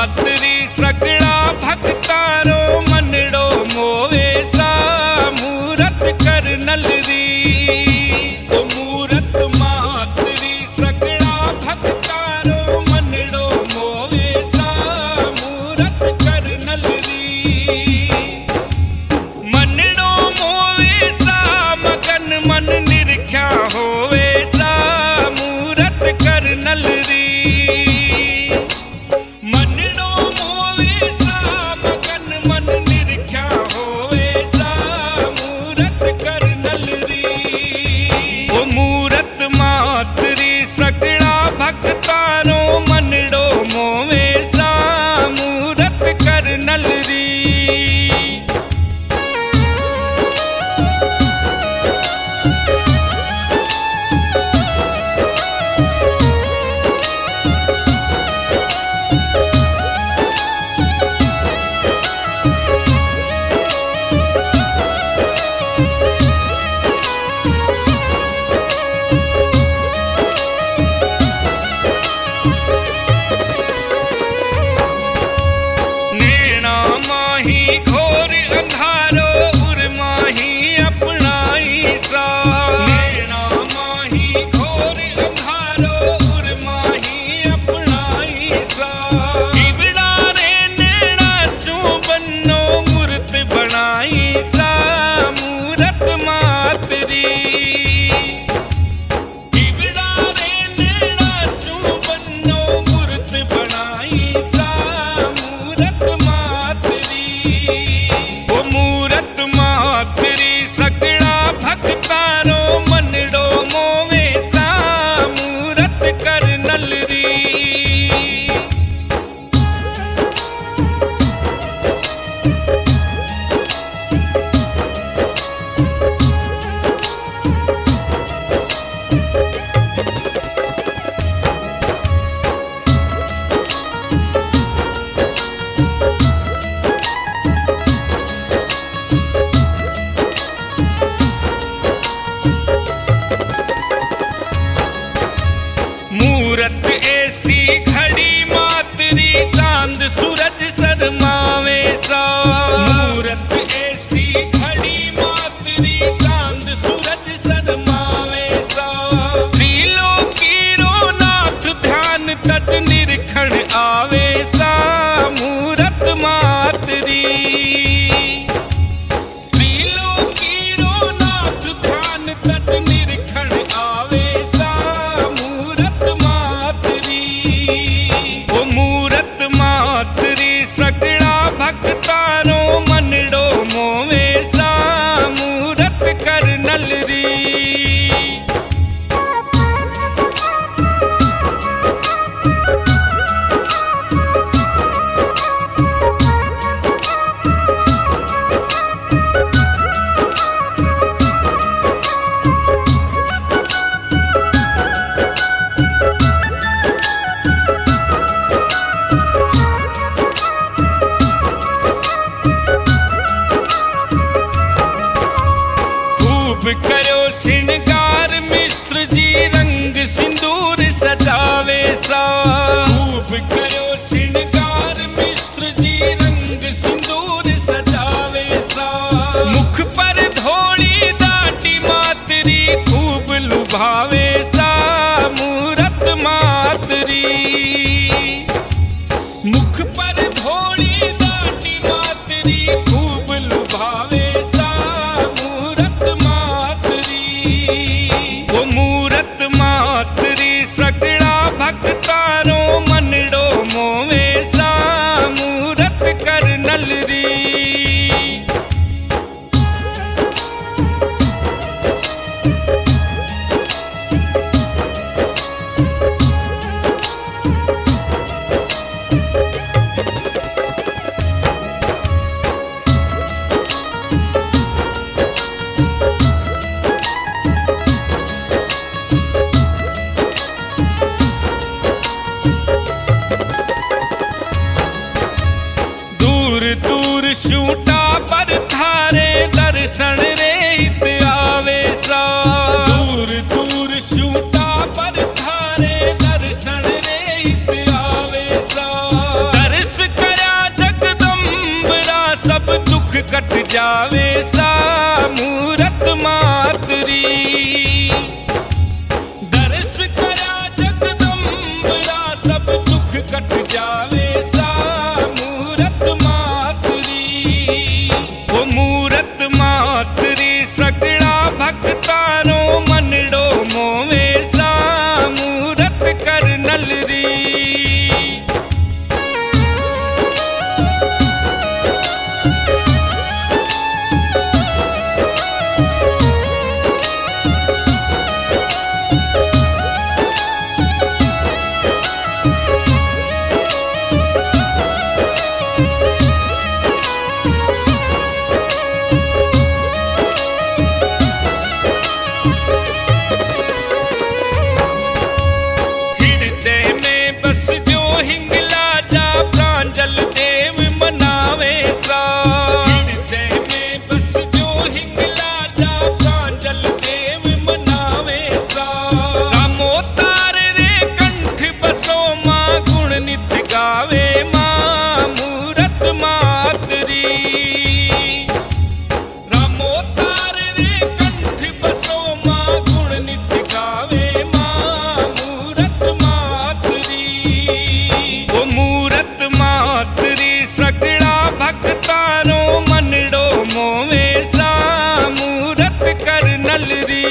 मातरी सगड़ा भक्तारो मनड़ो मोवे सा मूरत कर नलरी। ओ मूरत मातरी सगड़ा भक्तारो मनड़ो मोवे सा मूरत कर नलरी। मनड़ो मोवे सा मगन मन निरख्या होवे सा मूरत कर नलरी। सगड़ा भक्तारो मनड़ो मोवे सा मूरत कर नलरी। घोर अंधारो उर माही अपनाई सा। नैना माही घोर अंधारो उर माही अपनाई सा। इबड़ा रे नैना सू बन्नो मूरत बनाई सा मूरत मातरी। इबड़ा रे नैना सू बन्नो मूरत बनाई सा मूरत मातरी। ओ मूरत मातरी सगड़ा भक्तारो मनड़ो मोवे सा मूरत कर नलरी। मूरत ऐसी घड़ी मातरी चांद सूरज शर्मावे सा। मूरत ऐसी घड़ी मातरी चांद सूरज शर्मावे सा। त्रिलोकी रो नाथ ध्यान तज निरखण आवे सा मूरत मातरी। त्रिलोकी रो नाथ ध्यान तज निरखण आवे सा सगड़ा भक्तारो मनड़ो मोवे सा मूरत कर नलरी। जावे सा मूरत मातरी। दर्श करा जगदम्बरा सब दुख कट जावे सा मूरत मातरी। वो मूरत मातरी सगड़ा भक्तारो मनड़ो मोवे सा मूरत कर नलरी। सगड़ा भक्तारो मनड़ो मोवे सा मूरत कर नलरी।